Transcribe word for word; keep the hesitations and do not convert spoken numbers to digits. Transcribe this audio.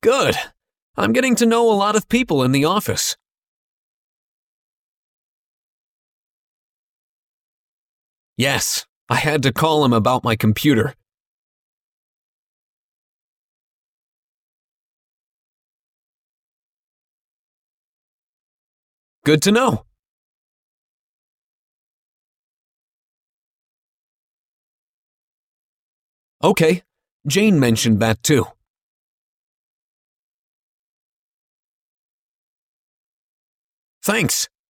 Good. I'm getting to know a lot of people in the office. Yes, I had to call him about my computer. Good to know. Okay, Jane mentioned that too. Thanks.